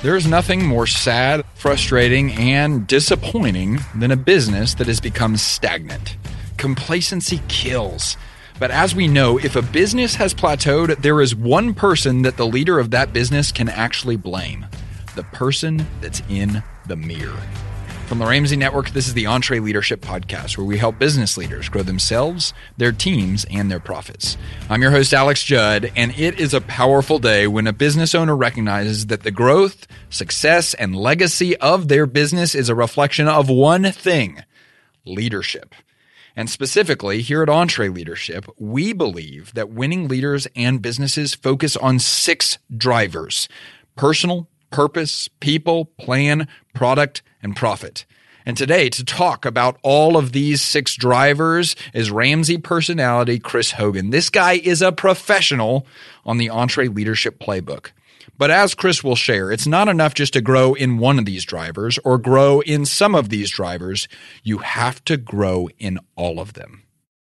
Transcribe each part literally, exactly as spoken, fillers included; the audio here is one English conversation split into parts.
There is nothing more sad, frustrating, and disappointing than a business that has become stagnant. Complacency kills. But as we know, if a business has plateaued, there is one person that the leader of that business can actually blame. The person that's in the mirror. From the Ramsey Network, this is the EntreLeadership Podcast, where we help business leaders grow themselves, their teams, and their profits. I'm your host, Alex Judd, and it is a powerful day when a business owner recognizes that the growth, success, and legacy of their business is a reflection of one thing: leadership. And specifically, here at EntreLeadership, we believe that winning leaders and businesses focus on six drivers: personal, purpose, people, plan, product, and profit. And today, to talk about all of these six drivers is Ramsey personality Chris Hogan. This guy is a professional on the EntreLeadership playbook. But as Chris will share, it's not enough just to grow in one of these drivers or grow in some of these drivers. You have to grow in all of them.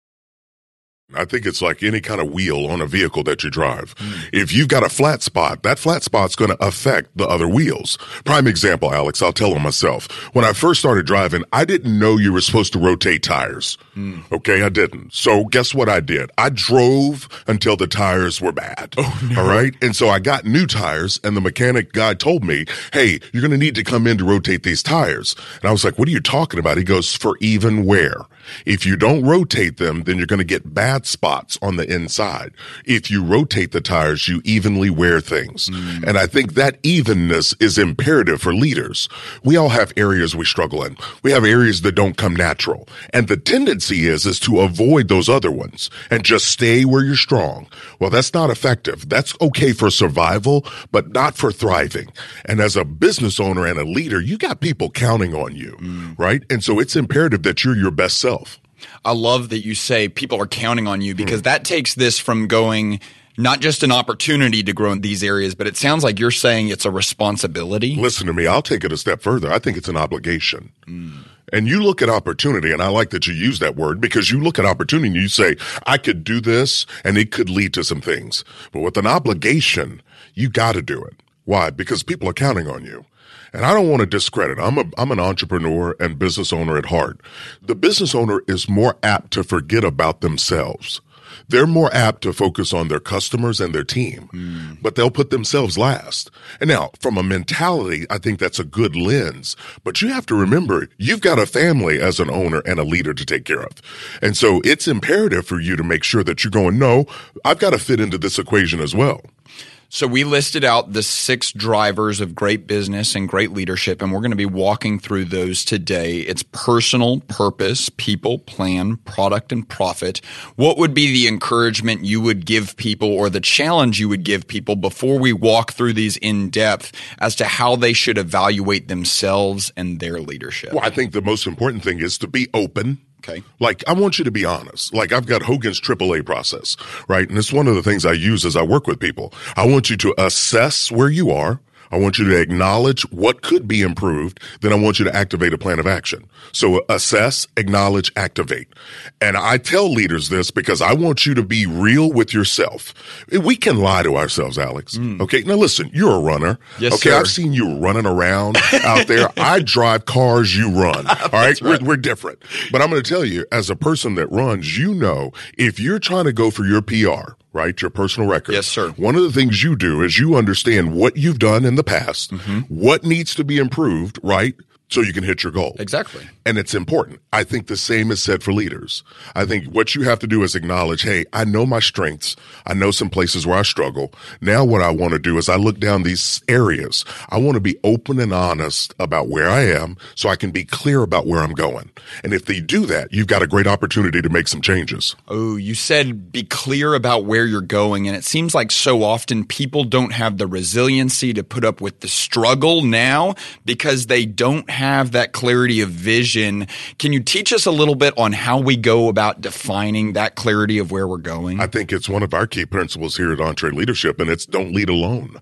I think it's like any kind of wheel on a vehicle that you drive. Mm. If you've got a flat spot, that flat spot's going to affect the other wheels. Prime example, Alex, I'll tell on myself. When I first started driving, I didn't know you were supposed to rotate tires. Mm. Okay, I didn't. So guess what I did? I drove until the tires were bad. Oh, no. All right? And so I got new tires, and the mechanic guy told me, hey, you're going to need to come in to rotate these tires. And I was like, what are you talking about? He goes, for even wear. If you don't rotate them, then you're going to get bad spots on the inside. If you rotate the tires, you evenly wear things. Mm. And I think that evenness is imperative for leaders. We all have areas we struggle in. We have areas that don't come natural. And the tendency is, is to avoid those other ones and just stay where you're strong. Well, that's not effective. That's okay for survival, but not for thriving. And as a business owner and a leader, you got people counting on you, mm. right? And so it's imperative that you're your best self. I love that you say people are counting on you, because mm. that takes this from going not just an opportunity to grow in these areas, but it sounds like you're saying it's a responsibility. Listen to me. I'll take it a step further. I think it's an obligation. Mm. And you look at opportunity, and I like that you use that word, because you look at opportunity and you say, I could do this and it could lead to some things. But with an obligation, you got to do it. Why? Because people are counting on you. And I don't want to discredit. I'm a, I'm an entrepreneur and business owner at heart. The business owner is more apt to forget about themselves. They're more apt to focus on their customers and their team, mm. but they'll put themselves last. And now, from a mentality, I think that's a good lens. But you have to remember, you've got a family as an owner and a leader to take care of. And so it's imperative for you to make sure that you're going, no, I've got to fit into this equation as well. So we listed out the six drivers of great business and great leadership, and we're going to be walking through those today. It's personal, purpose, people, plan, product, and profit. What would be the encouragement you would give people, or the challenge you would give people, before we walk through these in depth, as to how they should evaluate themselves and their leadership? Well, I think the most important thing is to be open. Okay. Like, I want you to be honest. Like, I've got Hogan's triple A process, right? And it's one of the things I use as I work with people. I want you to assess where you are. I want you to acknowledge what could be improved. Then I want you to activate a plan of action. So assess, acknowledge, activate. And I tell leaders this because I want you to be real with yourself. We can lie to ourselves, Alex. Mm. Okay. Now listen, you're a runner. Yes, okay. Sir. I've seen you running around out there. I drive cars, you run. All right? right. We're, we're different. But I'm going to tell you, as a person that runs, you know, if you're trying to go for your P R, right, your personal record. Yes, sir. One of the things you do is you understand what you've done in the past, mm-hmm. what needs to be improved, right, so you can hit your goal. Exactly. And it's important. I think the same is said for leaders. I think what you have to do is acknowledge, hey, I know my strengths. I know some places where I struggle. Now what I want to do is I look down these areas. I want to be open and honest about where I am so I can be clear about where I'm going. And if they do that, you've got a great opportunity to make some changes. Oh, you said be clear about where you're going. And it seems like so often people don't have the resiliency to put up with the struggle now because they don't have that clarity of vision. Can you teach us a little bit on how we go about defining that clarity of where we're going? I think it's one of our key principles here at EntreLeadership, and it's don't lead alone.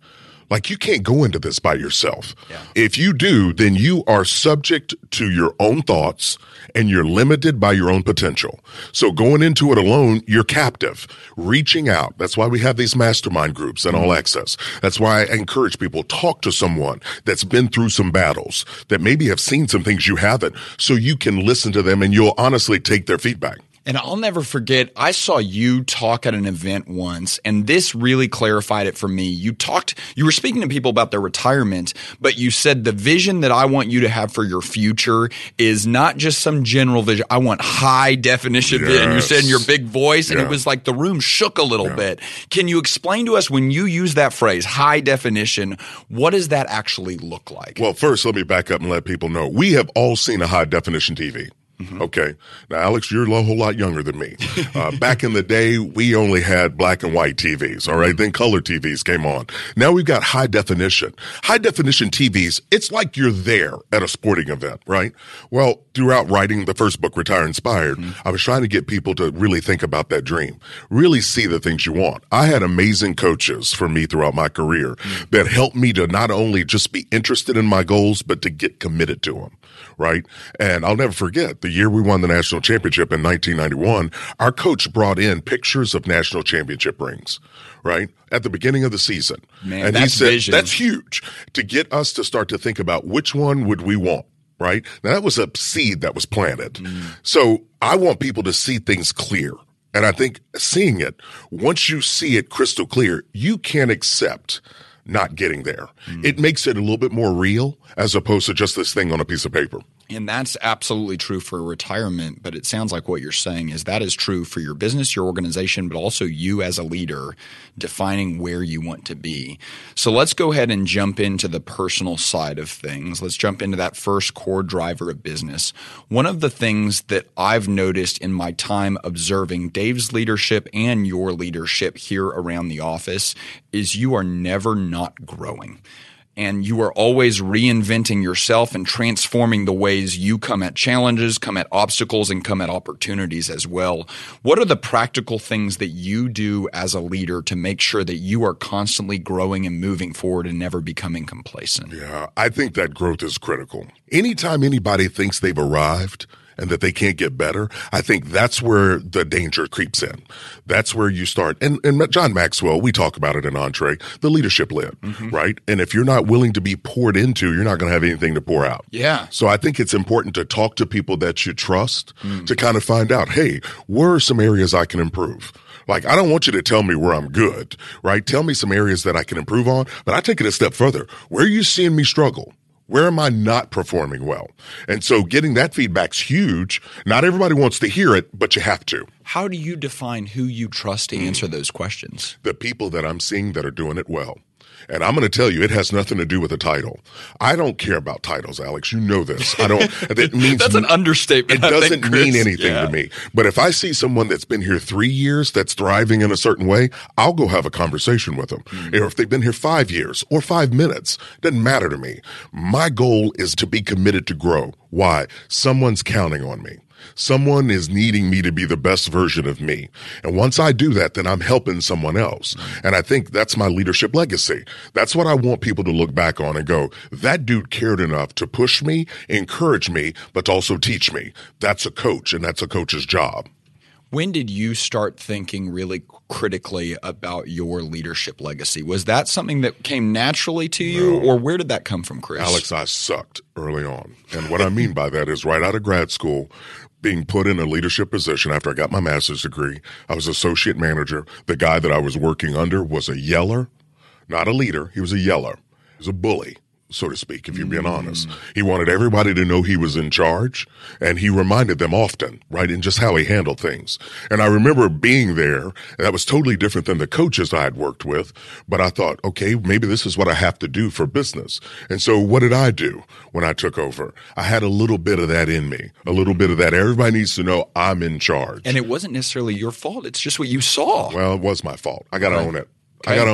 Like, you can't go into this by yourself. Yeah. If you do, then you are subject to your own thoughts and you're limited by your own potential. So going into it alone, you're captive. Reaching out. That's why we have these mastermind groups and all access. That's why I encourage people, talk to someone that's been through some battles, that maybe have seen some things you haven't, so you can listen to them and you'll honestly take their feedback. And I'll never forget, I saw you talk at an event once, and this really clarified it for me. You talked, you were speaking to people about their retirement, but you said the vision that I want you to have for your future is not just some general vision. I want high definition Yes. vision. You said in your big voice, and Yeah. it was like the room shook a little Yeah. bit. Can you explain to us, when you use that phrase, high definition, what does that actually look like? Well, first, let me back up and let people know. We have all seen a high definition T V. Mm-hmm. Okay. Now, Alex, you're a whole lot younger than me. Uh, back in the day, we only had black and white T Vs. All right. Then color T Vs came on. Now we've got high definition. High definition T Vs, it's like you're there at a sporting event, right? Well, throughout writing the first book, Retire Inspired, mm-hmm. I was trying to get people to really think about that dream, really see the things you want. I had amazing coaches for me throughout my career mm-hmm. that helped me to not only just be interested in my goals, but to get committed to them. Right. And I'll never forget the year we won the national championship in nineteen ninety-one, our coach brought in pictures of national championship rings, right, at the beginning of the season. Man, and that's he said, vision. That's huge, to get us to start to think about which one would we want. Right. Now, that was a seed that was planted. Mm. So I want people to see things clear. And I think seeing it, once you see it crystal clear, you can't accept not getting there. Mm. It makes it a little bit more real as opposed to just this thing on a piece of paper. And that's absolutely true for retirement, but it sounds like what you're saying is that is true for your business, your organization, but also you as a leader defining where you want to be. So let's go ahead and jump into the personal side of things. Let's jump into that first core driver of business. One of the things that I've noticed in my time observing Dave's leadership and your leadership here around the office is you are never not growing. And you are always reinventing yourself and transforming the ways you come at challenges, come at obstacles, and come at opportunities as well. What are the practical things that you do as a leader to make sure that you are constantly growing and moving forward and never becoming complacent? Yeah, I think that growth is critical. Anytime anybody thinks they've arrived and that they can't get better, I think that's where the danger creeps in. That's where you start. And, and John Maxwell, we talk about it in Entree, the leadership lid, mm-hmm. right? And if you're not willing to be poured into, you're not going to have anything to pour out. Yeah. So I think it's important to talk to people that you trust mm. to kind of find out, hey, where are some areas I can improve? Like, I don't want you to tell me where I'm good, right? Tell me some areas that I can improve on, but I take it a step further. Where are you seeing me struggle? Where am I not performing well? And so getting that feedback's huge. Not everybody wants to hear it, but you have to. How do you define who you trust to answer those questions? The people that I'm seeing that are doing it well. And I'm going to tell you, it has nothing to do with a title. I don't care about titles, Alex. You know this. I don't. It means that's an understatement. It doesn't think, Chris. mean anything yeah. to me. But if I see someone that's been here three years that's thriving in a certain way, I'll go have a conversation with them. Mm-hmm. Or if they've been here five years or five minutes, doesn't matter to me. My goal is to be committed to grow. Why? Someone's counting on me. Someone is needing me to be the best version of me. And once I do that, then I'm helping someone else. And I think that's my leadership legacy. That's what I want people to look back on and go, that dude cared enough to push me, encourage me, but to also teach me. That's a coach, and that's a coach's job. When did you start thinking really critically about your leadership legacy? Was that something that came naturally to you, no. or where did that come from, Chris? Alex, I sucked early on. And what I mean by that is right out of grad school, being put in a leadership position after I got my master's degree, I was associate manager. The guy that I was working under was a yeller, not a leader. He was a yeller. He was a bully, so to speak, if you're being mm. honest. He wanted everybody to know he was in charge, and he reminded them often, right, in just how he handled things. And I remember being there, and that was totally different than the coaches I had worked with, but I thought, okay, maybe this is what I have to do for business. And so what did I do when I took over? I had a little bit of that in me, a little bit of that. Everybody needs to know I'm in charge. And it wasn't necessarily your fault. It's just what you saw. Well, it was my fault. I got to right. own it. Okay. I got to own it.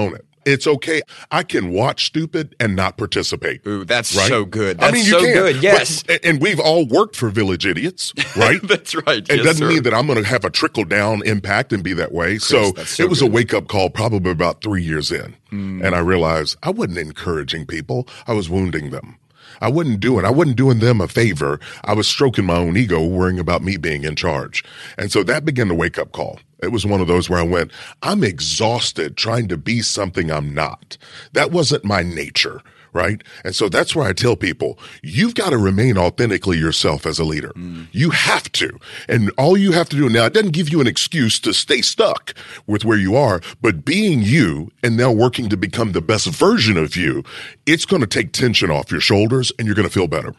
It's okay. I can watch stupid and not participate. Ooh, that's right? so good. That's I mean, you so can. good. Yes. But, and we've all worked for Village Idiots, right? That's right. It yes, doesn't sir. mean that I'm going to have a trickle down impact and be that way. Chris, so, so it was good. a wake up call probably about three years in. Mm. And I realized I wasn't encouraging people. I was wounding them. I wasn't doing, I wasn't doing them a favor. I was stroking my own ego, worrying about me being in charge. And so that began the wake up call. It was one of those where I went, I'm exhausted trying to be something I'm not. That wasn't my nature. Right. And so that's where I tell people, you've got to remain authentically yourself as a leader. Mm. You have to. And all you have to do now, it doesn't give you an excuse to stay stuck with where you are, but being you and now working to become the best version of you, it's going to take tension off your shoulders and you're going to feel better.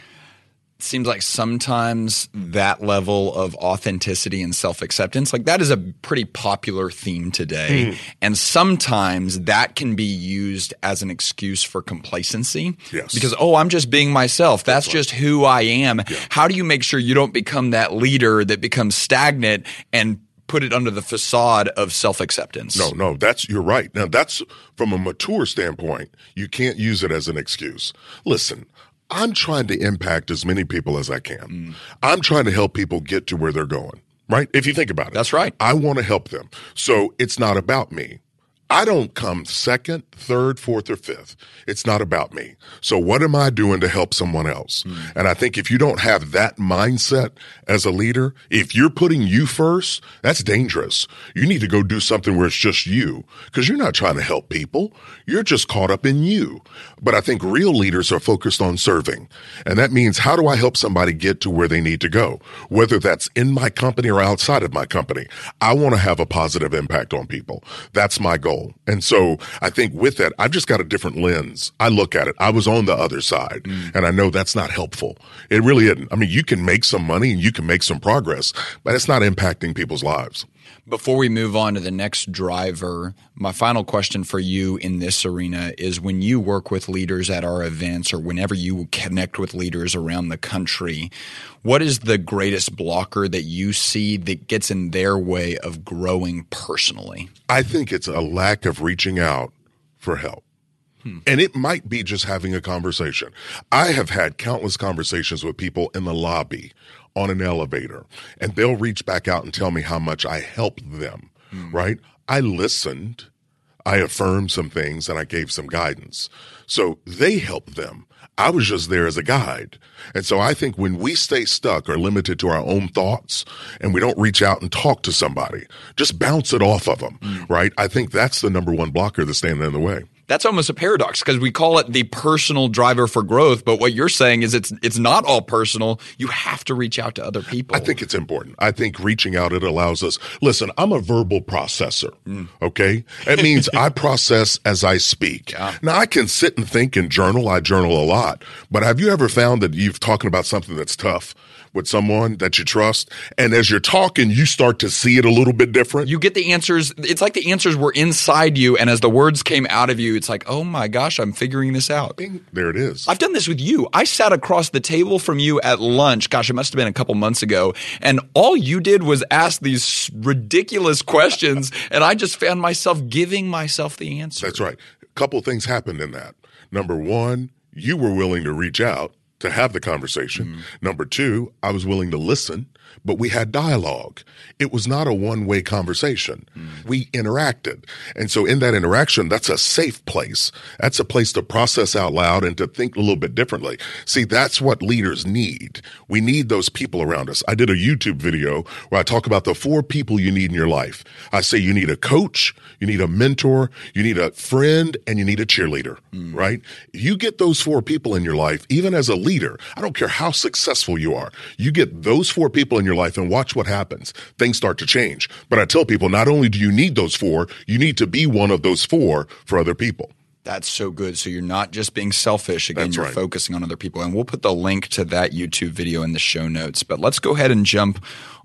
Seems like sometimes that level of authenticity and self-acceptance, like that is a pretty popular theme today. Mm. And sometimes that can be used as an excuse for complacency. Yes. Because, oh, I'm just being myself. That's, That's right. just who I am. Yeah. How do you make sure you don't become that leader that becomes stagnant and put it under the facade of self-acceptance? No, no, that's, you're right. Now that's from a mature standpoint, you can't use it as an excuse. Listen, I'm trying to impact as many people as I can. Mm. I'm trying to help people get to where they're going, right? If you think about it. That's right. I want to help them. So it's not about me. I don't come second, third, fourth, or fifth. It's not about me. So what am I doing to help someone else? Mm. And I think if you don't have that mindset as a leader, if you're putting you first, that's dangerous. You need to go do something where it's just you, because you're not trying to help people. You're just caught up in you. But I think real leaders are focused on serving. And that means, how do I help somebody get to where they need to go? Whether that's in my company or outside of my company, I want to have a positive impact on people. That's my goal. And so I think with that, I've just got a different lens. I look at it. I was on the other side, mm. and I know that's not helpful. It really isn't. I mean, you can make some money and you can make some progress, but it's not impacting people's lives. Before we move on to the next driver, my final question for you in this arena is, when you work with leaders at our events or whenever you connect with leaders around the country, what is the greatest blocker that you see that gets in their way of growing personally? I think it's a lack of reaching out for help. Hmm. And it might be just having a conversation. I have had countless conversations with people in the lobby, on an elevator, and they'll reach back out and tell me how much I helped them, mm. right? I listened, I affirmed some things, and I gave some guidance. So they helped them. I was just there as a guide. And so I think when we stay stuck or limited to our own thoughts and we don't reach out and talk to somebody, just bounce it off of them, mm. right? I think that's the number one blocker that's standing in the way. That's almost a paradox, because we call it the personal driver for growth. But what you're saying is it's it's not all personal. You have to reach out to other people. I think it's important. I think reaching out, it allows us. Listen, I'm a verbal processor. Mm. Okay. It means I process as I speak. Yeah. Now I can sit and think and journal. I journal a lot. But have you ever found that you've talking about something that's tough with someone that you trust, and as you're talking, you start to see it a little bit different? You get the answers. It's like the answers were inside you, and as the words came out of you, it's like, oh my gosh, I'm figuring this out. There it is. I've done this with you. I sat across the table from you at lunch. Gosh, it must have been a couple months ago. And all you did was ask these ridiculous questions, and I just found myself giving myself the answer. That's right. A couple things happened in that. Number one, you were willing to reach out to have the conversation. Mm. Number two, I was willing to listen, but we had dialogue. It was not a one-way conversation. Mm. We interacted. And so in that interaction, that's a safe place. That's a place to process out loud and to think a little bit differently. See, that's what leaders need. We need those people around us. I did a YouTube video where I talk about the four people you need in your life. I say you need a coach, you need a mentor, you need a friend, and you need a cheerleader, mm. right? You get those four people in your life, even as a leader, I don't care how successful you are, you get those four people in your life and watch what happens. Things start to change. But I tell people, not only do you need those four, you need to be one of those four for other people. That's so good. So you're not just being selfish. Again, That's you're right. focusing on other people. And we'll put the link to that YouTube video in the show notes. But let's go ahead and jump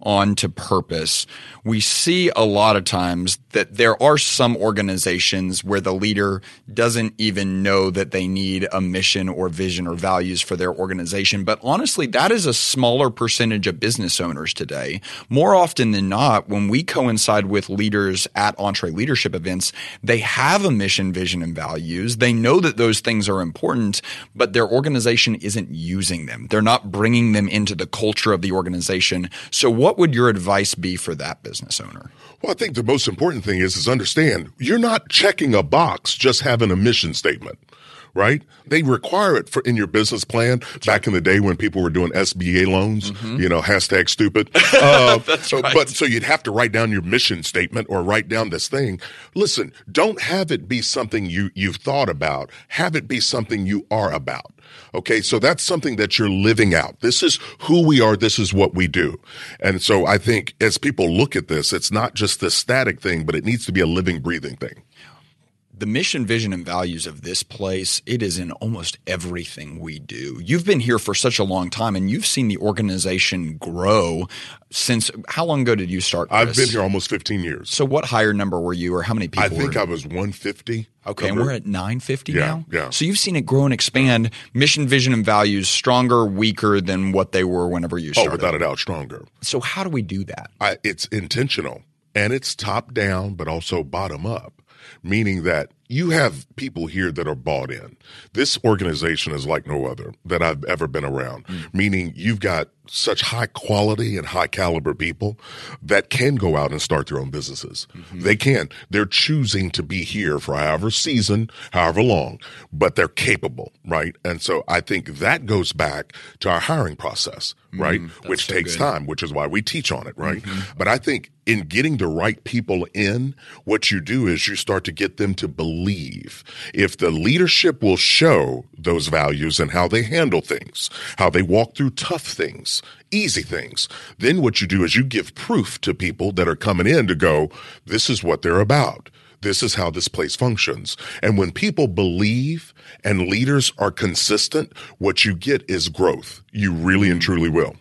on to purpose, we see a lot of times that there are some organizations where the leader doesn't even know that they need a mission or vision or values for their organization. But honestly, that is a smaller percentage of business owners today. More often than not, when we coincide with leaders at EntreLeadership events, they have a mission, vision, and values. They know that those things are important, but their organization isn't using them. They're not bringing them into the culture of the organization. So what would your advice be for that business owner? Well, I think the most important thing is, is understand you're not checking a box just having a mission statement, right? They require it for in your business plan. That's back right. In the day when people were doing S B A loans, mm-hmm. you know, hashtag stupid. Uh, That's right. But so you'd have to write down your mission statement or write down this thing. Listen, don't have it be something you, you've thought about. Have it be something you are about. Okay, so that's something that you're living out. This is who we are. This is what we do. And so I think as people look at this, it's not just this static thing, but it needs to be a living, breathing thing. The mission, vision, and values of this place, it is in almost everything we do. You've been here for such a long time, and you've seen the organization grow since – how long ago did you start, Chris? I've been here almost fifteen years. So what higher number were you, or how many people I think were? I was one fifty. Okay, and we're at nine fifty yeah, now? Yeah. So you've seen it grow and expand. Mission, vision, and values stronger, weaker than what they were whenever you started? Oh, without a doubt, stronger. So how do we do that? I, it's intentional, and it's top down but also bottom up, meaning that you have people here that are bought in. This organization is like no other that I've ever been around, mm. meaning you've got such high quality and high caliber people that can go out and start their own businesses. Mm-hmm. They can. They're choosing to be here for however season, however long, but they're capable, right? And so I think that goes back to our hiring process, right? Mm, which so takes good. time, which is why we teach on it, right? Mm-hmm. But I think in getting the right people in, what you do is you start to get them to believe. If the leadership will show those values and how they handle things, how they walk through tough things, easy things, then what you do is you give proof to people that are coming in to go, this is what they're about. This is how this place functions. And when people believe and leaders are consistent, what you get is growth. You really and truly will.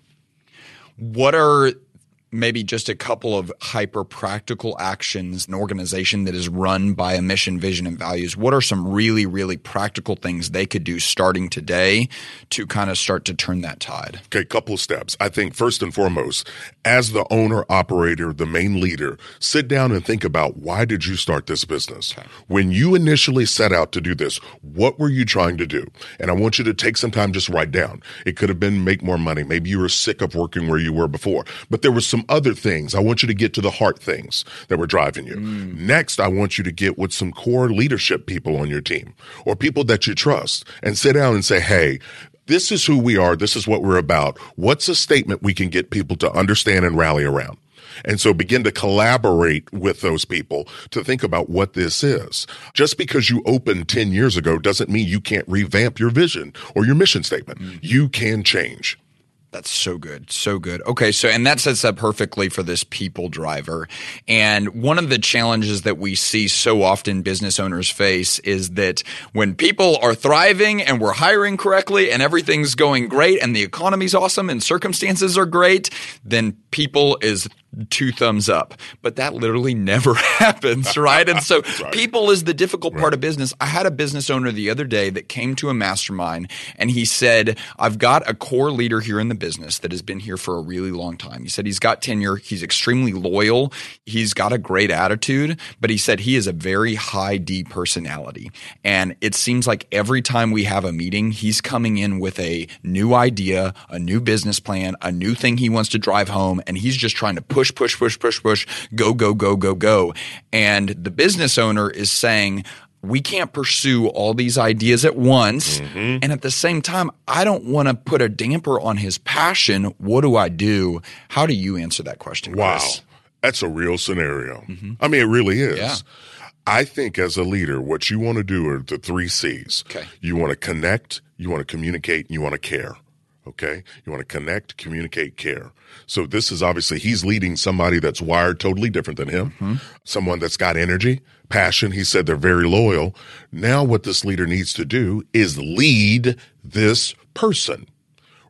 What are maybe just a couple of hyper practical actions, an organization that is run by a mission, vision, and values? What are some really, really practical things they could do starting today to kind of start to turn that tide? Okay, couple of steps. I think first and foremost, as the owner, operator, the main leader, sit down and think about, why did you start this business? Okay. When you initially set out to do this, what were you trying to do? And I want you to take some time, just write down. It could have been make more money. Maybe you were sick of working where you were before, but there was some other things. I want you to get to the heart things that were driving you. Mm. Next, I want you to get with some core leadership people on your team or people that you trust and sit down and say, hey, this is who we are. This is what we're about. What's a statement we can get people to understand and rally around? And so begin to collaborate with those people to think about what this is. Just because you opened ten years ago doesn't mean you can't revamp your vision or your mission statement. Mm. You can change. That's so good. So good. Okay. So, and that sets up perfectly for this people driver. And one of the challenges that we see so often business owners face is that when people are thriving and we're hiring correctly and everything's going great and the economy's awesome and circumstances are great, then people is two thumbs up. But that literally never happens, right? And so right. people is the difficult part right. of business. I had a business owner the other day that came to a mastermind and he said, I've got a core leader here in the business that has been here for a really long time. He said he's got tenure. He's extremely loyal. He's got a great attitude, but he said he is a very high D personality. And it seems like every time we have a meeting, he's coming in with a new idea, a new business plan, a new thing he wants to drive home. And he's just trying to push Push, push, push, push, push, go, go, go, go, go. And the business owner is saying, we can't pursue all these ideas at once. Mm-hmm. And at the same time, I don't want to put a damper on his passion. What do I do? How do you answer that question, Wow. Chris? That's a real scenario. Mm-hmm. I mean, it really is. Yeah. I think as a leader, what you want to do are the three C's. Okay. You want to connect, you want to communicate, and you want to care. Okay. You want to connect, communicate, care. So this is obviously, he's leading somebody that's wired totally different than him, mm-hmm. someone that's got energy, passion. He said they're very loyal. Now what this leader needs to do is lead this person,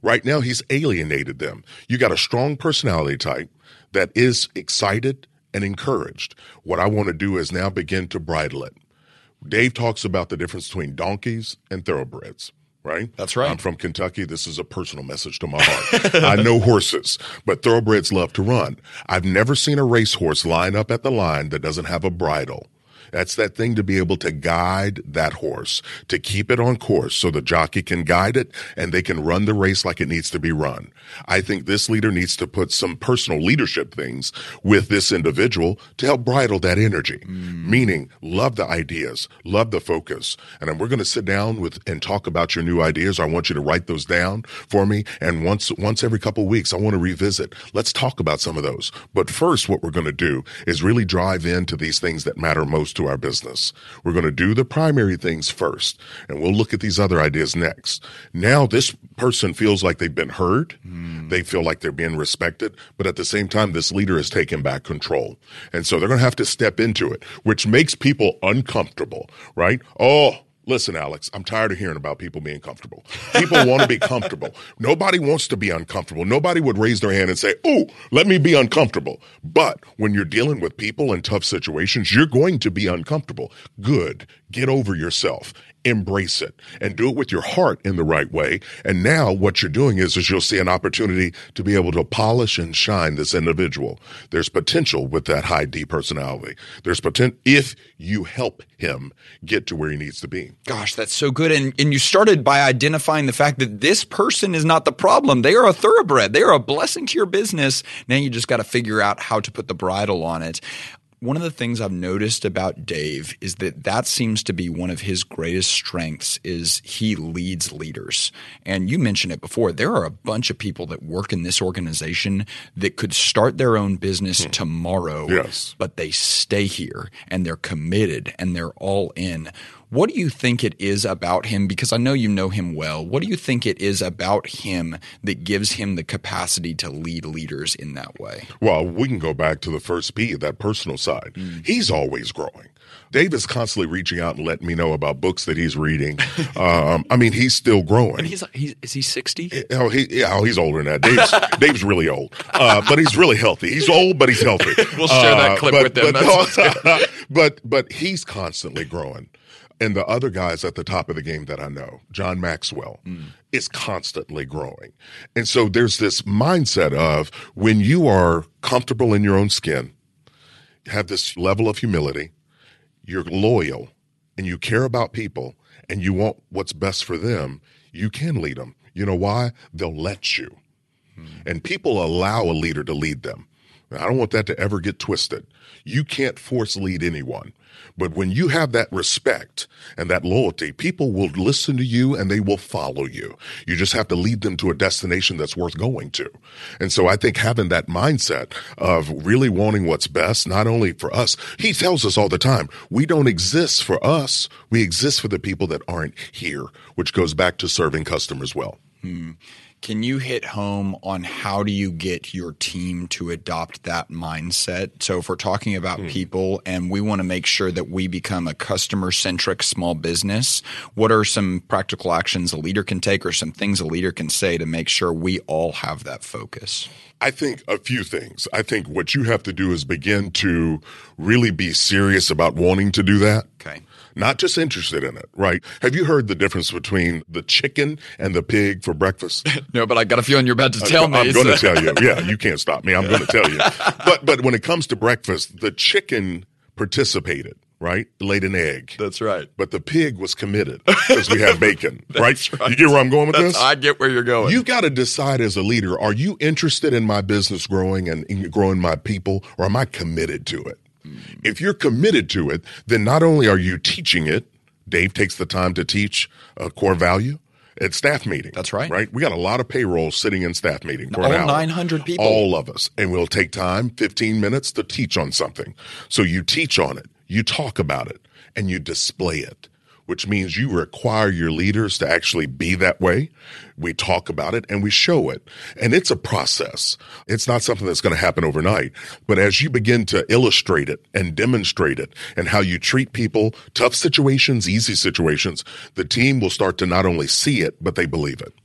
Right now, he's alienated them. You got a strong personality type that is excited and encouraged. What I want to do is now begin to bridle it. Dave talks about the difference between donkeys and thoroughbreds, right? That's right. I'm from Kentucky. This is a personal message to my heart. I know horses, but thoroughbreds love to run. I've never seen a racehorse line up at the line that doesn't have a bridle. That's that thing to be able to guide that horse, to keep it on course so the jockey can guide it and they can run the race like it needs to be run. I think this leader needs to put some personal leadership things with this individual to help bridle that energy, mm. meaning love the ideas, love the focus. And then we're going to sit down with and talk about your new ideas. I want you to write those down for me. And once, once every couple of weeks, I want to revisit. Let's talk about some of those. But first, what we're going to do is really drive into these things that matter most to our business. We're going to do the primary things first, and we'll look at these other ideas next. Now, this person feels like they've been heard. Mm. They feel like they're being respected, but at the same time, this leader has taken back control. And so they're going to have to step into it, which makes people uncomfortable, right? Oh, listen, Alex, I'm tired of hearing about people being comfortable. People want to be comfortable. Nobody wants to be uncomfortable. Nobody would raise their hand and say, oh, let me be uncomfortable. But when you're dealing with people in tough situations, you're going to be uncomfortable. Good. Get over yourself. Embrace it and do it with your heart in the right way. And now what you're doing is, is you'll see an opportunity to be able to polish and shine this individual. There's potential with that high D personality. There's potential if you help him get to where he needs to be. Gosh, that's so good. And, and you started by identifying the fact that this person is not the problem. They are a thoroughbred. They are a blessing to your business. Now you just got to figure out how to put the bridle on it. One of the things I've noticed about Dave is that that seems to be one of his greatest strengths is he leads leaders. And you mentioned it before. There are a bunch of people that work in this organization that could start their own business hmm. tomorrow, yes. but they stay here and they're committed and they're all in. What do you think it is about him? Because I know you know him well. What do you think it is about him that gives him the capacity to lead leaders in that way? Well, we can go back to the first P, that personal side. Mm. He's always growing. Dave is constantly reaching out and letting me know about books that he's reading. um, I mean, he's still growing. And he's, he's is he sixty? Oh, he, yeah, oh, he's older than that. Dave's, Dave's really old, uh, but he's really healthy. He's old, but he's healthy. We'll share that clip uh, but, with them. But, no, but but he's constantly growing. And the other guys at the top of the game that I know, John Maxwell, mm. is constantly growing. And so there's this mindset of when you are comfortable in your own skin, have this level of humility, you're loyal, and you care about people, and you want what's best for them, you can lead them. You know why? They'll let you. Mm. And people allow a leader to lead them. I don't want that to ever get twisted. You can't force lead anyone. But when you have that respect and that loyalty, people will listen to you and they will follow you. You just have to lead them to a destination that's worth going to. And so I think having that mindset of really wanting what's best, not only for us, he tells us all the time, we don't exist for us. We exist for the people that aren't here, which goes back to serving customers well. Hmm. Can you hit home on how do you get your team to adopt that mindset? So if we're talking about mm. people and we want to make sure that we become a customer-centric small business, what are some practical actions a leader can take or some things a leader can say to make sure we all have that focus? I think a few things. I think what you have to do is begin to really be serious about wanting to do that. Okay. Not just interested in it, right? Have you heard the difference between the chicken and the pig for breakfast? No, but I got a feeling you're about to tell I'm, me. I'm going to tell you. Yeah, you can't stop me. I'm going to tell you. But but when it comes to breakfast, the chicken participated, right? Laid an egg. That's right. But the pig was committed because we have bacon, right? right? You get where I'm going with That's, this? I get where you're going. You've got to decide as a leader, are you interested in my business growing and in growing my people, or am I committed to it? If you're committed to it, then not only are you teaching it, Dave takes the time to teach a core value at staff meeting. That's right. Right? We got a lot of payroll sitting in staff meeting for all an hour. nine hundred people. All of us. And we'll take time, fifteen minutes to teach on something. So you teach on it, you talk about it, and you display it, which means you require your leaders to actually be that way. We talk about it and we show it. And it's a process. It's not something that's going to happen overnight. But as you begin to illustrate it and demonstrate it and how you treat people, tough situations, easy situations, the team will start to not only see it, but they believe it.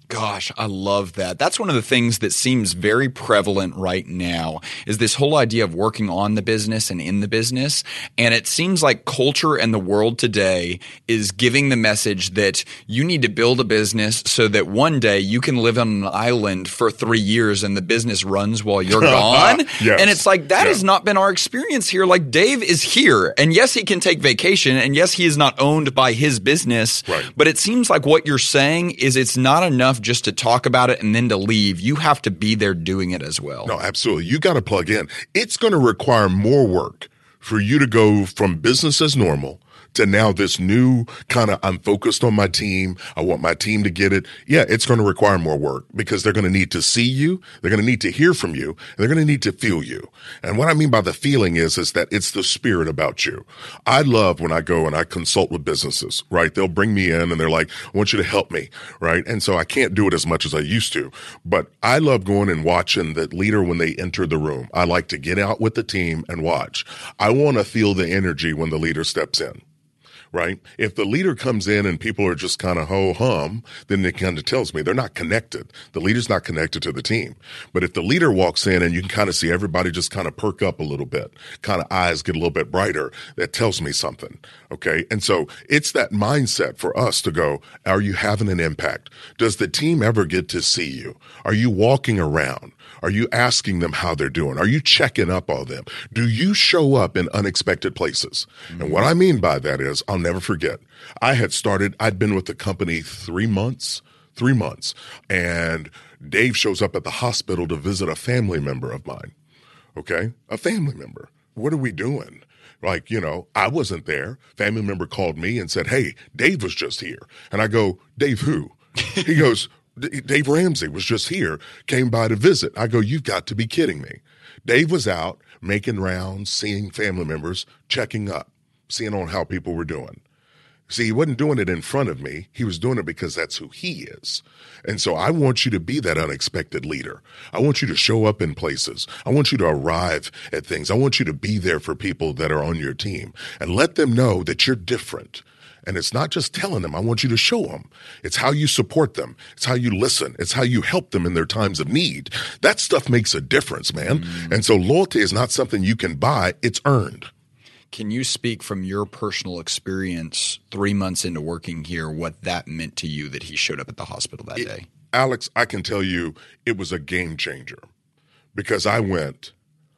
Gosh, I love that. That's one of the things that seems very prevalent right now is this whole idea of working on the business and in the business. And it seems like culture and the world today is giving the message that you need to build a business so that one day you can live on an island for three years and the business runs while you're gone. Yes. And it's like that yeah. has not been our experience here. Like Dave is here. And yes, he can take vacation. And yes, he is not owned by his business. Right. But it seems like what you're saying is it's not enough just to talk about it and then to leave. You have to be there doing it as well. No, absolutely. You got to plug in. It's going to require more work for you to go from business as normal to now this new kind of, I'm focused on my team. I want my team to get it. Yeah, it's going to require more work because they're going to need to see you. They're going to need to hear from you. And they're going to need to feel you. And what I mean by the feeling is, is that it's the spirit about you. I love when I go and I consult with businesses, right? They'll bring me in and they're like, I want you to help me, right? And so I can't do it as much as I used to, but I love going and watching the leader when they enter the room. I like to get out with the team and watch. I want to feel the energy when the leader steps in. Right? If the leader comes in and people are just kind of ho hum, then it kind of tells me they're not connected. The leader's not connected to the team. But if the leader walks in and you can kind of see everybody just kind of perk up a little bit, kind of eyes get a little bit brighter, that tells me something. Okay. And so it's that mindset for us to go, are you having an impact? Does the team ever get to see you? Are you walking around? Are you asking them how they're doing? Are you checking up on them? Do you show up in unexpected places? Mm-hmm. And what I mean by that is, I'll never forget. I had started, I'd been with the company three months, three months, and Dave shows up at the hospital to visit a family member of mine. Okay? A family member. What are we doing? Like, you know, I wasn't there. Family member called me and said, hey, Dave was just here. And I go, Dave who? He goes, Dave Ramsey was just here, came by to visit. I go, you've got to be kidding me. Dave was out making rounds, seeing family members, checking up, seeing on how people were doing. See, he wasn't doing it in front of me. He was doing it because that's who he is. And so I want you to be that unexpected leader. I want you to show up in places. I want you to arrive at things. I want you to be there for people that are on your team and let them know that you're different. And it's not just telling them, I want you to show them. It's how you support them. It's how you listen. It's how you help them in their times of need. That stuff makes a difference, man. Mm. And so loyalty is not something you can buy. It's earned. Can you speak from your personal experience three months into working here, what that meant to you that he showed up at the hospital that it, day? Alex, I can tell you it was a game changer because I went,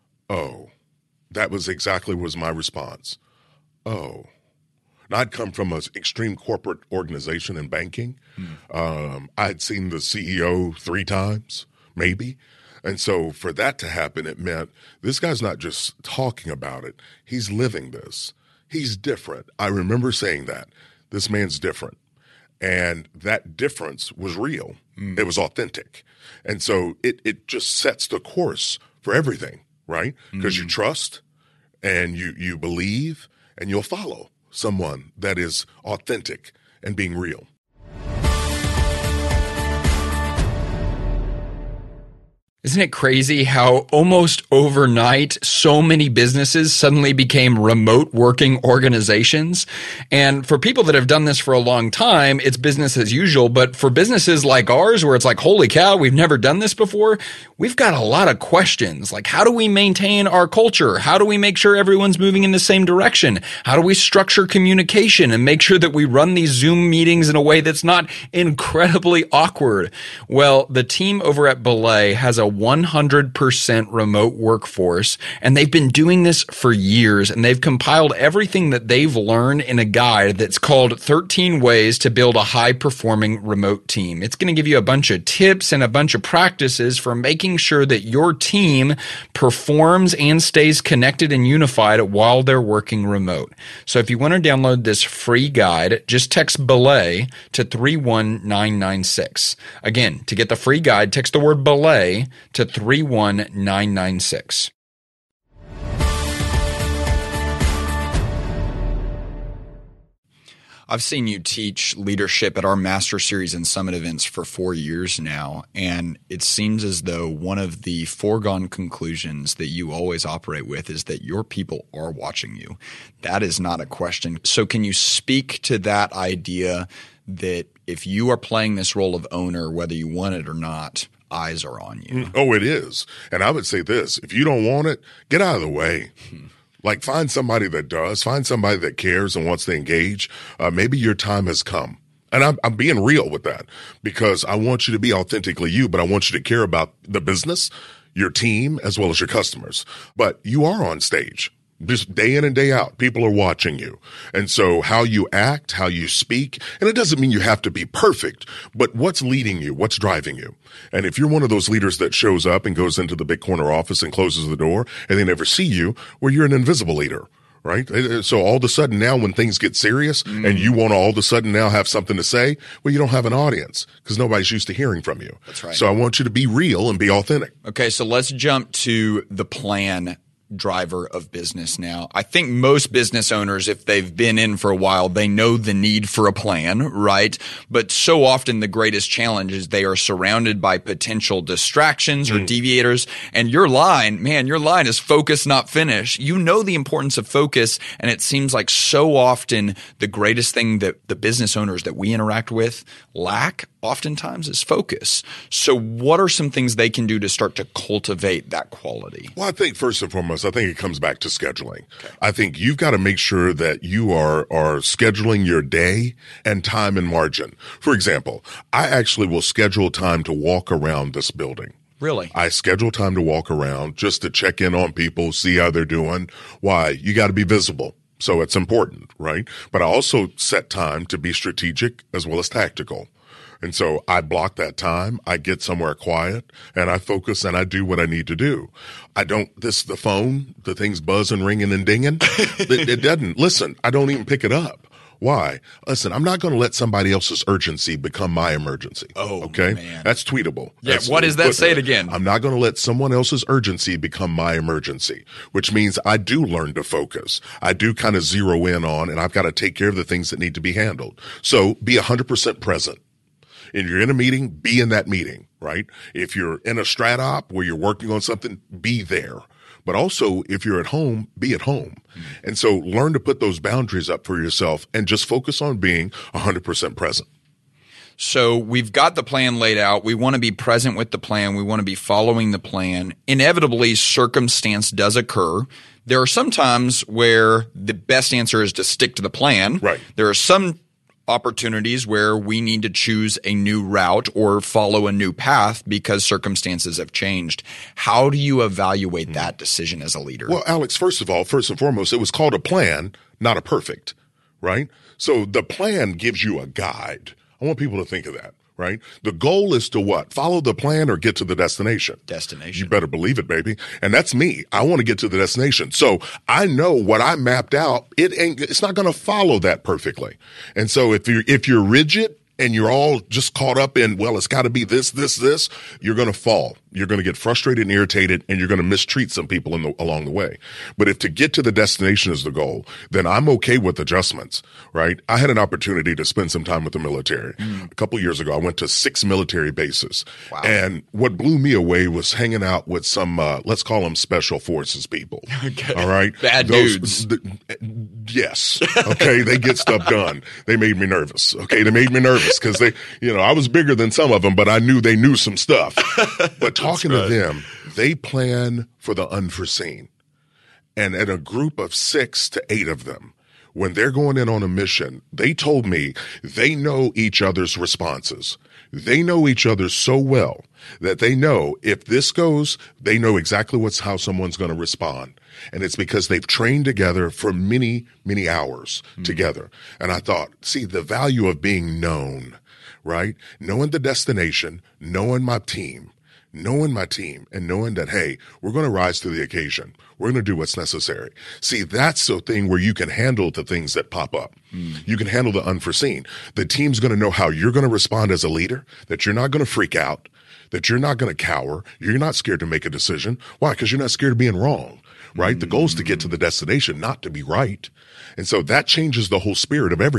oh, that was exactly was my response. Oh. Now, I'd come from an extreme corporate organization in banking. Hmm. Um, I'd seen the C E O three times, maybe. And so for that to happen, it meant this guy's not just talking about it. He's living this. He's different. I remember saying that. This man's different. And that difference was real. Hmm. It was authentic. And so it, it just sets the course for everything, right? Because hmm. you trust and you, you believe and you'll follow someone that is authentic and being real. Isn't it crazy how almost overnight so many businesses suddenly became remote working organizations? And for people that have done this for a long time, it's business as usual. But for businesses like ours, where it's like, holy cow, we've never done this before, we've got a lot of questions. Like, how do we maintain our culture? How do we make sure everyone's moving in the same direction? How do we structure communication and make sure that we run these Zoom meetings in a way that's not incredibly awkward? Well, the team over at Belay has a one hundred percent remote workforce, and they've been doing this for years, and they've compiled everything that they've learned in a guide that's called thirteen Ways to Build a High-Performing Remote Team. It's going to give you a bunch of tips and a bunch of practices for making sure that your team performs and stays connected and unified while they're working remote. So if you want to download this free guide, just text Belay to three one nine nine six. Again, to get the free guide, text the word Belay to three one nine nine six. I've seen you teach leadership at our Master Series and Summit events for four years now, and it seems as though one of the foregone conclusions that you always operate with is that your people are watching you. That is not a question. So can you speak to that idea that if you are playing this role of owner, whether you want it or not, eyes are on you. Oh, it is. And I would say this, if you don't want it, get out of the way. Hmm. Like find somebody that does, find somebody that cares and wants to engage. Uh, maybe your time has come. And I'm, I'm being real with that because I want you to be authentically you, but I want you to care about the business, your team, as well as your customers. But you are on stage. Just day in and day out, people are watching you. And so how you act, how you speak, and it doesn't mean you have to be perfect, but what's leading you? What's driving you? And if you're one of those leaders that shows up and goes into the big corner office and closes the door and they never see you, well, you're an invisible leader. Right. So all of a sudden now when things get serious mm. and you want to all of a sudden now have something to say, well, you don't have an audience because nobody's used to hearing from you. That's right. So I want you to be real and be authentic. Okay. So let's jump to the plan driver of business now. I think most business owners, if they've been in for a while, they know the need for a plan, right? But so often the greatest challenge is they are surrounded by potential distractions or mm. deviators. And your line, man, your line is focus, not finish. You know the importance of focus. And it seems like so often the greatest thing that the business owners that we interact with lack oftentimes is focus. So what are some things they can do to start to cultivate that quality? Well, I think first and foremost, I think it comes back to scheduling. Okay. I think you've got to make sure that you are, are scheduling your day and time and margin. For example, I actually will schedule time to walk around this building. Really? I schedule time to walk around just to check in on people, see how they're doing. Why? You got to be visible. So it's important, right? But I also set time to be strategic as well as tactical. And so I block that time. I get somewhere quiet and I focus and I do what I need to do. I don't, this, the phone, the thing's buzzing, ringing and dinging. it, it doesn't. Listen, I don't even pick it up. Why? Listen, I'm not going to let somebody else's urgency become my emergency. Oh, okay. Man. That's tweetable. Yeah. That's, what does that say it again? I'm not going to let someone else's urgency become my emergency, which means I do learn to focus. I do kind of zero in on, and I've got to take care of the things that need to be handled. So be one hundred percent present. If you're in a meeting, be in that meeting, right? If you're in a strat op where you're working on something, be there. But also, if you're at home, be at home. Mm-hmm. And so learn to put those boundaries up for yourself and just focus on being one hundred percent present. So we've got the plan laid out. We want to be present with the plan. We want to be following the plan. Inevitably, circumstance does occur. There are some times where the best answer is to stick to the plan. Right. There are some opportunities where we need to choose a new route or follow a new path because circumstances have changed. How do you evaluate that decision as a leader? Well, Alex, first of all, first and foremost, it was called a plan, not a perfect, right? So the plan gives you a guide. I want people to think of that, right? The goal is to what? Follow the plan or get to the destination. Destination. You better believe it, baby. And that's me. I want to get to the destination. So I know what I mapped out. It ain't, it's not going to follow that perfectly. And so if you're, if you're rigid and you're all just caught up in, well, it's got to be this, this, this, you're going to fall. You're going to get frustrated and irritated, and you're going to mistreat some people in the, along the way. But if to get to the destination is the goal, then I'm okay with adjustments, right? I had an opportunity to spend some time with the military. Mm. A couple of years ago, I went to six military bases. Wow. And what blew me away was hanging out with some, uh, let's call them special forces people. Okay. All right? Bad Those, dudes. Th- yes. Okay. They get stuff done. They made me nervous. Okay. They made me nervous because they, you know, I was bigger than some of them, but I knew they knew some stuff. But talking right. to them, they plan for the unforeseen. And at a group of six to eight of them, when they're going in on a mission, they told me they know each other's responses. They know each other so well that they know if this goes, they know exactly what's how someone's going to respond. And it's because they've trained together for many, many hours mm-hmm. together. And I thought, see, the value of being known, right? Knowing the destination, knowing my team, knowing my team and knowing that, hey, we're going to rise to the occasion. We're going to do what's necessary. See, that's the thing where you can handle the things that pop up. Mm. You can handle the unforeseen. The team's going to know how you're going to respond as a leader, that you're not going to freak out, that you're not going to cower. You're not scared to make a decision. Why? Because you're not scared of being wrong, right? Mm. The goal is to get to the destination, not to be right. And so that changes the whole spirit of everything.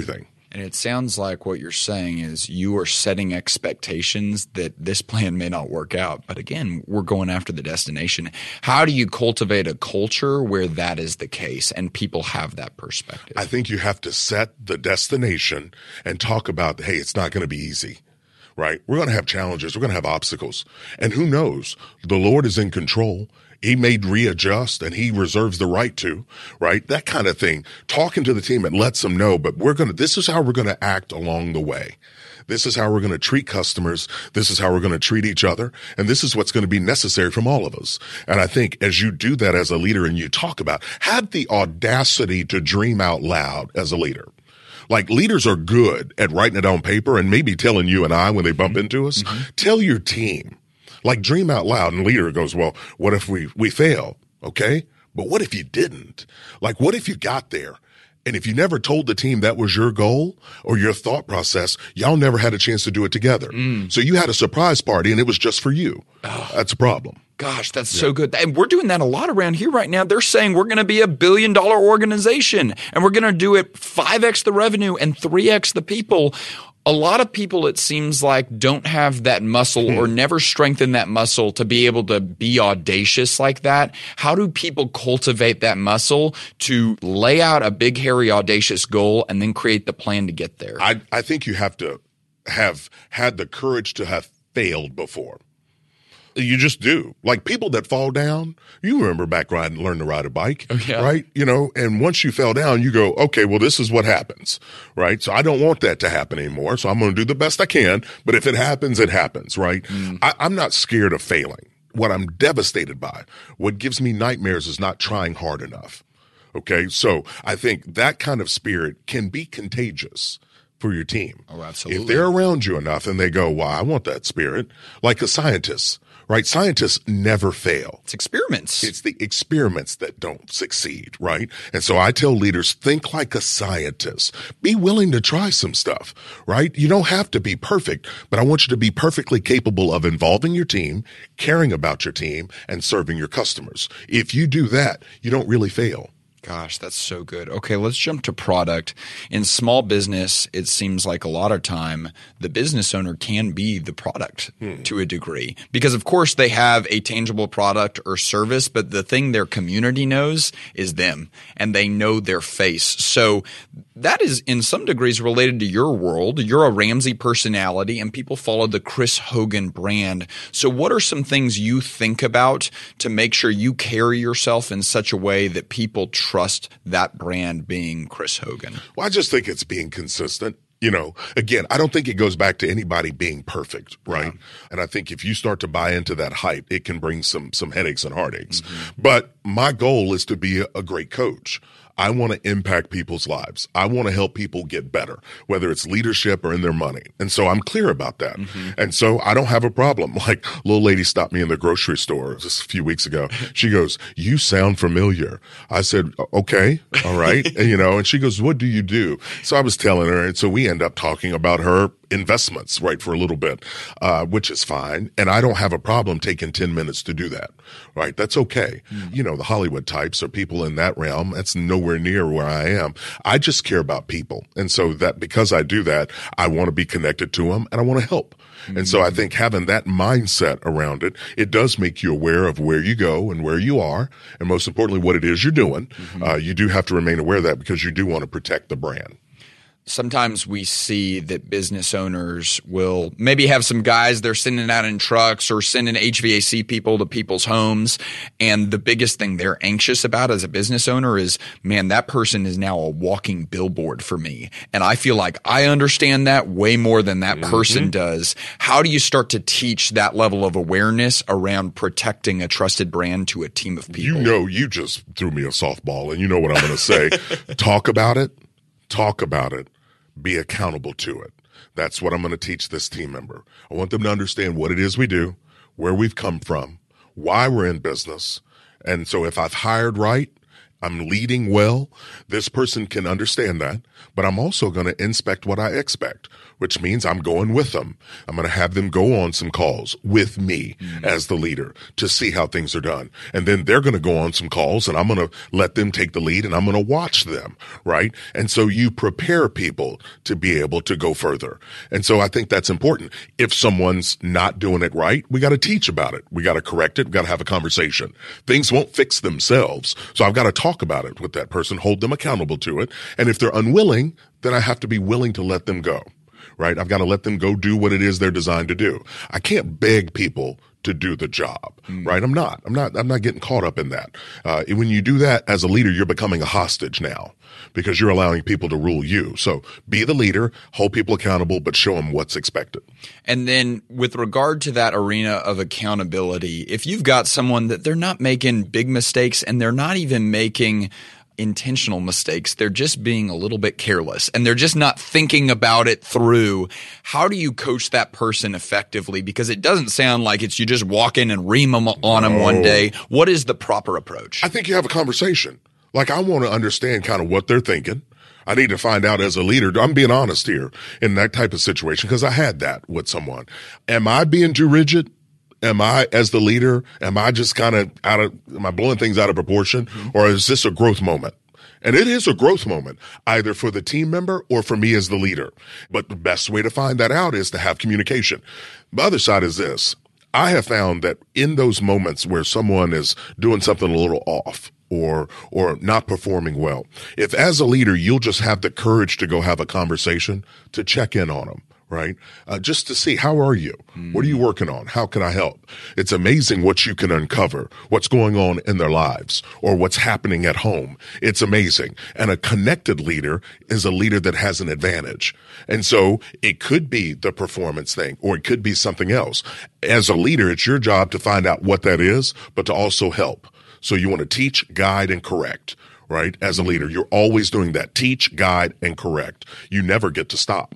And it sounds like what you're saying is you are setting expectations that this plan may not work out. But again, we're going after the destination. How do you cultivate a culture where that is the case and people have that perspective? I think you have to set the destination and talk about, hey, it's not going to be easy. Right? We're going to have challenges. We're going to have obstacles. And who knows? The Lord is in control. He may readjust and he reserves the right to, right? That kind of thing. Talking to the team and lets them know, but we're going to, this is how we're going to act along the way. This is how we're going to treat customers. This is how we're going to treat each other. And this is what's going to be necessary from all of us. And I think as you do that as a leader and you talk about, have the audacity to dream out loud as a leader. Like leaders are good at writing it on paper and maybe telling you and I when they bump into us, mm-hmm. Tell your team, like dream out loud. And leader goes, well, what if we, we fail? Okay. But what if you didn't? Like, what if you got there? And if you never told the team that was your goal or your thought process, y'all never had a chance to do it together. Mm. So you had a surprise party and it was just for you. Oh. That's a problem. Gosh, that's yeah. so good. And we're doing that a lot around here right now. They're saying we're going to be a billion dollar organization and we're going to do it five X the revenue and three X the people. A lot of people, it seems like, don't have that muscle or never strengthen that muscle to be able to be audacious like that. How do people cultivate that muscle to lay out a big, hairy, audacious goal and then create the plan to get there? I, I think you have to have had the courage to have failed before. You just do. Like people that fall down, you remember back riding, learn to ride a bike, oh, yeah. right? You know, and once you fell down, you go, okay, well, this is what happens, right? So I don't want that to happen anymore. So I'm going to do the best I can. But if it happens, it happens, right? Mm. I, I'm not scared of failing. What I'm devastated by, what gives me nightmares is not trying hard enough. Okay. So I think that kind of spirit can be contagious for your team. Oh, absolutely. If they're around you enough and they go, well, I want that spirit, like a scientist. Right? Scientists never fail. It's experiments. It's the experiments that don't succeed, right? And so I tell leaders, think like a scientist. Be willing to try some stuff, right? You don't have to be perfect, but I want you to be perfectly capable of involving your team, caring about your team, and serving your customers. If you do that, you don't really fail. Gosh, that's so good. Okay, let's jump to product. In small business, it seems like a lot of time the business owner can be the product hmm. to a degree because, of course, they have a tangible product or service, but the thing their community knows is them and they know their face. So that is in some degrees related to your world. You're a Ramsey personality and people follow the Chris Hogan brand. So what are some things you think about to make sure you carry yourself in such a way that people trust trust that brand being Chris Hogan? Well, I just think it's being consistent. You know, again, I don't think it goes back to anybody being perfect, right? Yeah. And I think if you start to buy into that hype, it can bring some some headaches and heartaches. Mm-hmm. But my goal is to be a, a great coach. I want to impact people's lives. I want to help people get better, whether it's leadership or in their money. And so I'm clear about that. Mm-hmm. And so I don't have a problem. Like a little lady stopped me in the grocery store just a few weeks ago. She goes, you sound familiar. I said, okay, all right. And, you know, and she goes, what do you do? So I was telling her. And so we end up talking about her investments, right, for a little bit, uh, which is fine. And I don't have a problem taking ten minutes to do that, right? That's okay. Mm. You know, the Hollywood types or people in that realm, that's nowhere near where I am. I just care about people. And so that because I do that, I want to be connected to them and I want to help. Mm-hmm. And so I think having that mindset around it, it does make you aware of where you go and where you are. And most importantly, what it is you're doing. Mm-hmm. Uh, you do have to remain aware of that because you do want to protect the brand. Sometimes we see that business owners will maybe have some guys they're sending out in trucks or sending H V A C people to people's homes. And the biggest thing they're anxious about as a business owner is, man, that person is now a walking billboard for me. And I feel like I understand that way more than that mm-hmm. person does. How do you start to teach that level of awareness around protecting a trusted brand to a team of people? You know, you just threw me a softball and you know what I'm going to say. Talk about it. Talk about it. Be accountable to it. That's what I'm going to teach this team member. I want them to understand what it is we do, where we've come from, why we're in business. And so if I've hired right I'm leading well. This person can understand that, but I'm also going to inspect what I expect, which means I'm going with them. I'm going to have them go on some calls with me mm-hmm. as the leader to see how things are done. And then they're going to go on some calls and I'm going to let them take the lead and I'm going to watch them. Right. And so you prepare people to be able to go further. And so I think that's important. If someone's not doing it right, we got to teach about it. We got to correct it. We got to have a conversation. Things won't fix themselves. So I've got to talk about it with that person, hold them accountable to it. And if they're unwilling, then I have to be willing to let them go, right? I've got to let them go do what it is they're designed to do. I can't beg people to do the job, mm. right? I'm not, I'm not, I'm not getting caught up in that. Uh, when you do that as a leader, you're becoming a hostage now because you're allowing people to rule you. So be the leader, hold people accountable, but show them what's expected. And then with regard to that arena of accountability, if you've got someone that they're not making big mistakes and they're not even making intentional mistakes, they're just being a little bit careless and they're just not thinking about it through. How do you coach that person effectively? Because it doesn't sound like it's you just walk in and ream them on them no. one day. What is the proper approach? I think you have a conversation. Like I want to understand kind of what they're thinking. I need to find out as a leader. I'm being honest here in that type of situation because I had that with someone. Am I being too rigid? Am I, as the leader, am I just kind of out of, am I blowing things out of proportion? Mm-hmm. Or is this a growth moment? And it is a growth moment, either for the team member or for me as the leader. But the best way to find that out is to have communication. The other side is this. I have found that in those moments where someone is doing something a little off, or, or not performing well, if as a leader, you'll just have the courage to go have a conversation to check in on them. Right? Uh, just to see, how are you? Mm. What are you working on? How can I help? It's amazing what you can uncover, what's going on in their lives or what's happening at home. It's amazing. And a connected leader is a leader that has an advantage. And so it could be the performance thing or it could be something else. As a leader, it's your job to find out what that is, but to also help. So you want to teach, guide, and correct. Right? As a leader, you're always doing that. Teach, guide, and correct. You never get to stop.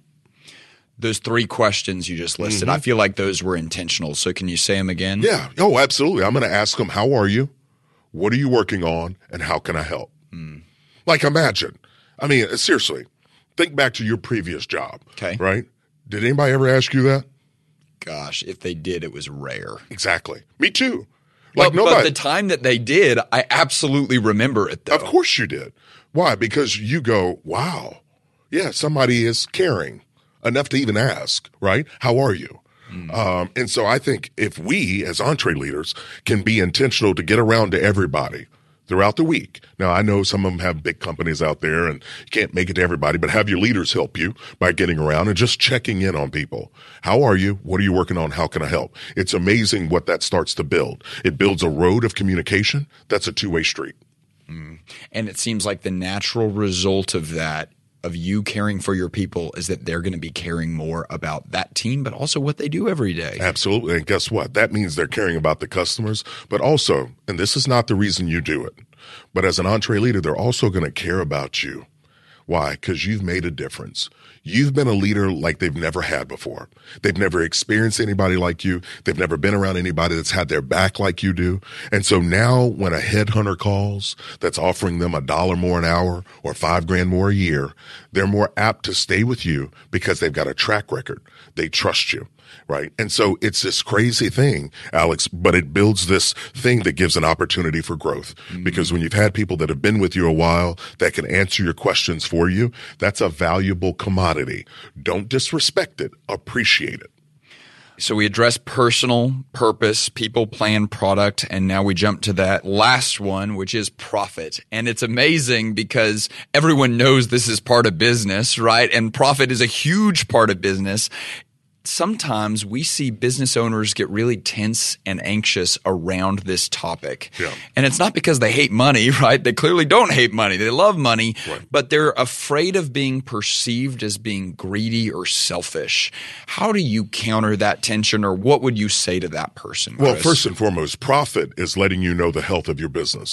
Those three questions you just listed, mm-hmm. I feel like those were intentional. So can you say them again? Yeah. Oh, absolutely. I'm going to ask them, how are you? What are you working on? And how can I help? Mm. Like imagine, I mean, seriously, think back to your previous job. Okay. Right? Did anybody ever ask you that? Gosh, if they did, it was rare. Exactly. Me too. Like well, nobody. But the time that they did, I absolutely remember it though. Of course you did. Why? Because you go, wow, yeah, somebody is caring enough to even ask, right? How are you? Mm. Um, and so I think if we as EntreLeaders can be intentional to get around to everybody throughout the week. Now, I know some of them have big companies out there and you can't make it to everybody, but have your leaders help you by getting around and just checking in on people. How are you? What are you working on? How can I help? It's amazing what that starts to build. It builds a road of communication. That's a two-way street. Mm. And it seems like the natural result of that, of you caring for your people, is that they're going to be caring more about that team, but also what they do every day. Absolutely. And guess what? That means they're caring about the customers, but also, and this is not the reason you do it, but as an EntreLeader, they're also going to care about you. Why? Because you've made a difference. You've been a leader like they've never had before. They've never experienced anybody like you. They've never been around anybody that's had their back like you do. And so now when a headhunter calls that's offering them a dollar more an hour or five grand more a year, they're more apt to stay with you because they've got a track record. They trust you. Right. And so it's this crazy thing, Alex, but it builds this thing that gives an opportunity for growth. Mm-hmm. Because when you've had people that have been with you a while that can answer your questions for you, that's a valuable commodity. Don't disrespect it. Appreciate it. So we addressed personal, purpose, people, plan, product, and now we jump to that last one, which is profit. And it's amazing because everyone knows this is part of business, right? And profit is a huge part of business. Sometimes we see business owners get really tense and anxious around this topic. Yeah. And it's not because they hate money, right? They clearly don't hate money. They love money, right. But they're afraid of being perceived as being greedy or selfish. How do you counter that tension, or what would you say to that person, Chris? Well, first and foremost, profit is letting you know the health of your business.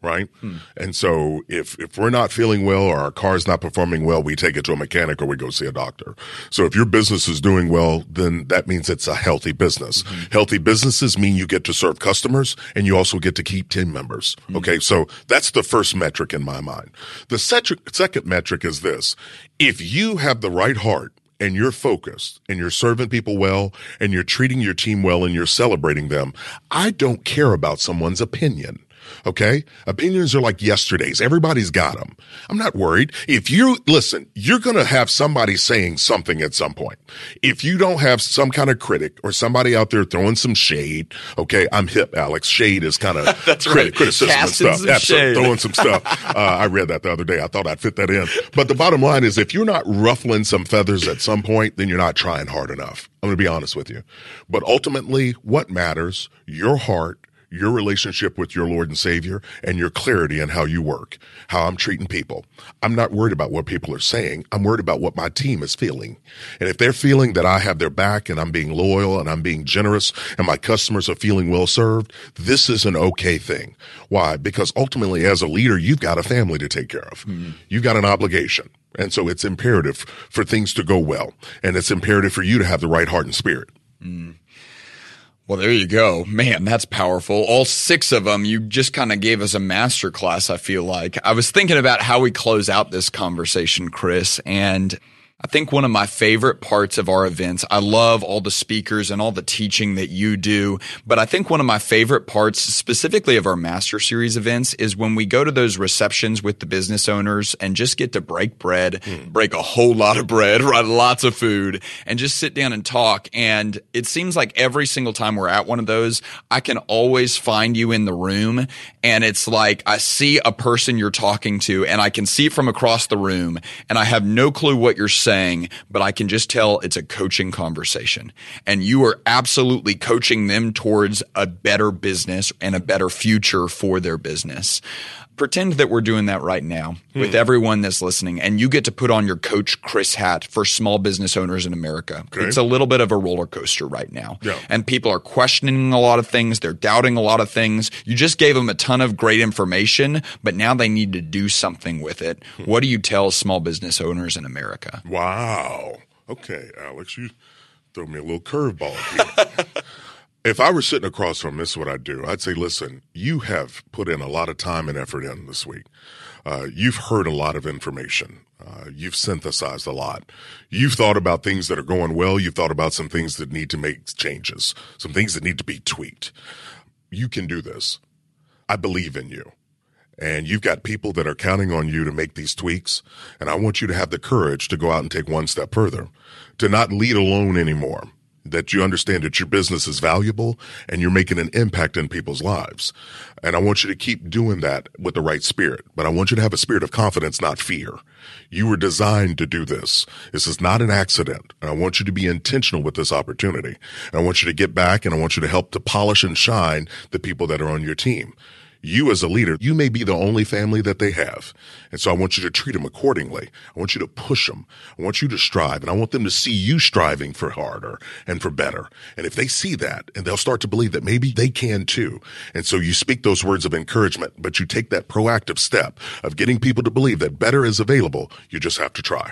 right? Hmm. And so if, if we're not feeling well or our car's not performing well, we take it to a mechanic or we go see a doctor. So if your business is doing well, then that means it's a healthy business. Mm-hmm. Healthy businesses mean you get to serve customers and you also get to keep team members. Mm-hmm. Okay. So that's the first metric in my mind. The second metric is this. If you have the right heart, and you're focused and you're serving people well and you're treating your team well and you're celebrating them, I don't care about someone's opinion. Okay. Opinions are like yesterday's. Everybody's got them. I'm not worried. If you listen, you're going to have somebody saying something at some point. If you don't have some kind of critic or somebody out there throwing some shade. Okay. I'm hip, Alex. Shade is kind of That's crit- right. criticism Casting and stuff. Some shade. Throwing some stuff. Uh, I read that the other day. I thought I'd fit that in. But the bottom line is if you're not ruffling some feathers at some point, then you're not trying hard enough. I'm going to be honest with you. But ultimately, what matters, your heart, your relationship with your Lord and Savior, and your clarity in how you work, how I'm treating people. I'm not worried about what people are saying. I'm worried about what my team is feeling. And if they're feeling that I have their back and I'm being loyal and I'm being generous and my customers are feeling well served, this is an okay thing. Why? Because ultimately, as a leader, you've got a family to take care of. Mm-hmm. You've got an obligation. And so it's imperative for things to go well. And it's imperative for you to have the right heart and spirit. Mm. Well, there you go. Man, that's powerful. All six of them, you just kind of gave us a master class, I feel like. I was thinking about how we close out this conversation, Chris, and I think one of my favorite parts of our events, I love all the speakers and all the teaching that you do, but I think one of my favorite parts specifically of our Master Series events is when we go to those receptions with the business owners and just get to break bread, mm. break a whole lot of bread, right? Lots of food, and just sit down and talk. And it seems like every single time we're at one of those, I can always find you in the room. And it's like I see a person you're talking to and I can see it from across the room and I have no clue what you're saying. Saying, but I can just tell it's a coaching conversation. And you are absolutely coaching them towards a better business and a better future for their business. Pretend that we're doing that right now hmm. with everyone that's listening, and you get to put on your Coach Chris hat for small business owners in America. Okay. It's a little bit of a roller coaster right now. Yeah. And people are questioning a lot of things. They're doubting a lot of things. You just gave them a ton of great information, but now they need to do something with it. Hmm. What do you tell small business owners in America? Wow. Okay, Alex, you throw me a little curveball here. If I were sitting across from him, this is what I'd do. I'd say, listen, you have put in a lot of time and effort in this week. Uh, you've heard a lot of information. Uh, you've synthesized a lot. You've thought about things that are going well. You've thought about some things that need to make changes, some things that need to be tweaked. You can do this. I believe in you. And you've got people that are counting on you to make these tweaks. And I want you to have the courage to go out and take one step further, to not lead alone anymore. That you understand that your business is valuable and you're making an impact in people's lives. And I want you to keep doing that with the right spirit. But I want you to have a spirit of confidence, not fear. You were designed to do this. This is not an accident. And I want you to be intentional with this opportunity. And I want you to get back and I want you to help to polish and shine the people that are on your team. You as a leader, you may be the only family that they have. And so I want you to treat them accordingly. I want you to push them. I want you to strive. And I want them to see you striving for harder and for better. And if they see that, and they'll start to believe that maybe they can too. And so you speak those words of encouragement, but you take that proactive step of getting people to believe that better is available. You just have to try.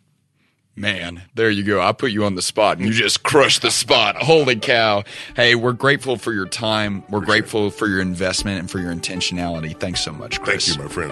Man, there you go. I put you on the spot and you just crushed the spot. Holy cow. Hey, we're grateful for your time. We're Appreciate grateful it. for your investment and for your intentionality. Thanks so much, Chris. Thank you, my friend.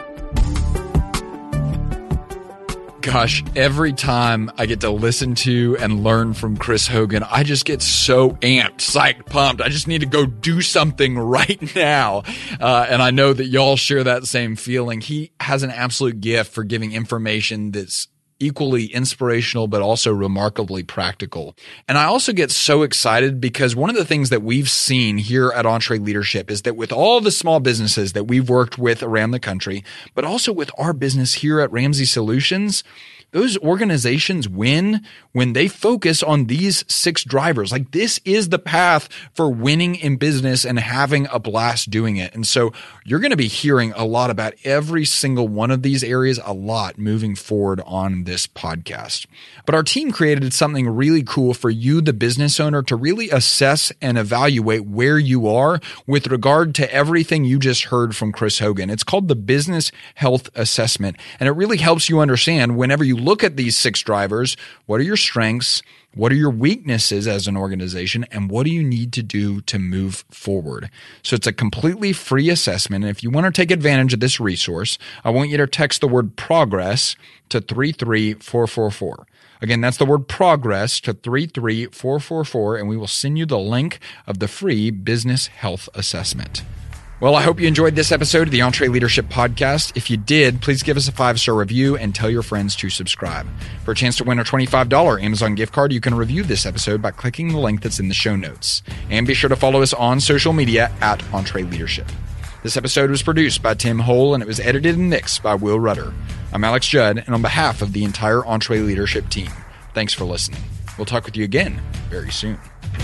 Gosh, every time I get to listen to and learn from Chris Hogan, I just get so amped, psyched, pumped. I just need to go do something right now. Uh, and I know that y'all share that same feeling. He has an absolute gift for giving information that's equally inspirational, but also remarkably practical. And I also get so excited because one of the things that we've seen here at EntreLeadership is that with all the small businesses that we've worked with around the country, but also with our business here at Ramsey Solutions, Those organizations win when they focus on these six drivers. Like, this is the path for winning in business and having a blast doing it. And so you're going to be hearing a lot about every single one of these areas a lot moving forward on this podcast. But our team created something really cool for you, the business owner, to really assess and evaluate where you are with regard to everything you just heard from Chris Hogan. It's called the Business Health Assessment, and it really helps you understand whenever you look at these six drivers, what are your strengths, what are your weaknesses as an organization, and what do you need to do to move forward? So it's a completely free assessment. And if you want to take advantage of this resource, I want you to text the word progress to three three four four four. Again, that's the word progress to three three four four four, and we will send you the link of the free Business Health Assessment. Well, I hope you enjoyed this episode of the EntreLeadership Podcast. If you did, please give us a five-star review and tell your friends to subscribe. For a chance to win a twenty-five dollars Amazon gift card, you can review this episode by clicking the link that's in the show notes. And be sure to follow us on social media at EntreLeadership. This episode was produced by Tim Hole, and it was edited and mixed by Will Rudder. I'm Alex Judd, and on behalf of the entire EntreLeadership team, thanks for listening. We'll talk with you again very soon.